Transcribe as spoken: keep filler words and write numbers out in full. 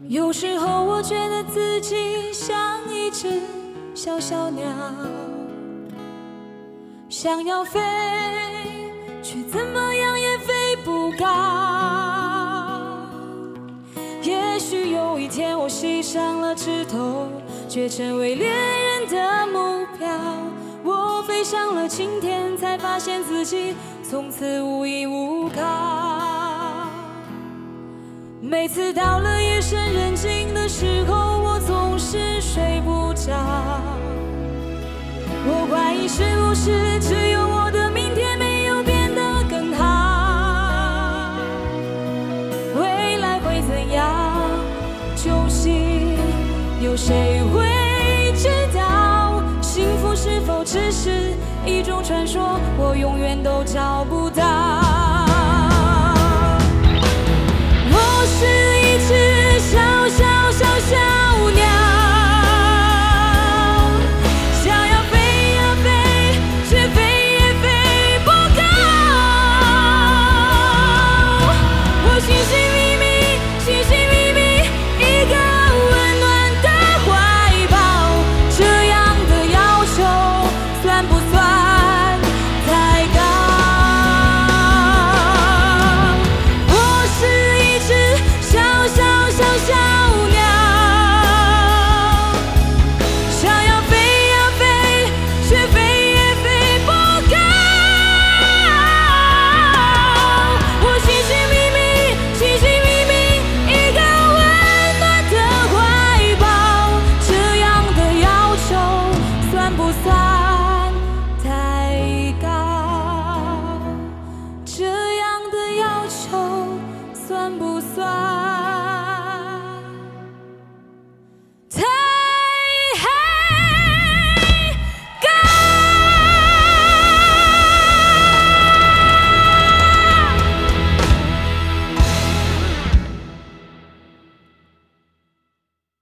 有时候我觉得自己像一只小小鸟，想要飞，却怎么样也飞不高。也许有一天我栖上了枝头，却成为猎人的目标。我飞上了青天，才发现自己从此无依无靠。每次到了夜深人静的时候，我总是睡不着。我怀疑是不是只有我的明天没有变得更好，未来会怎样，究竟有谁会知道？幸福是否只是一种传说，我永远都找不到。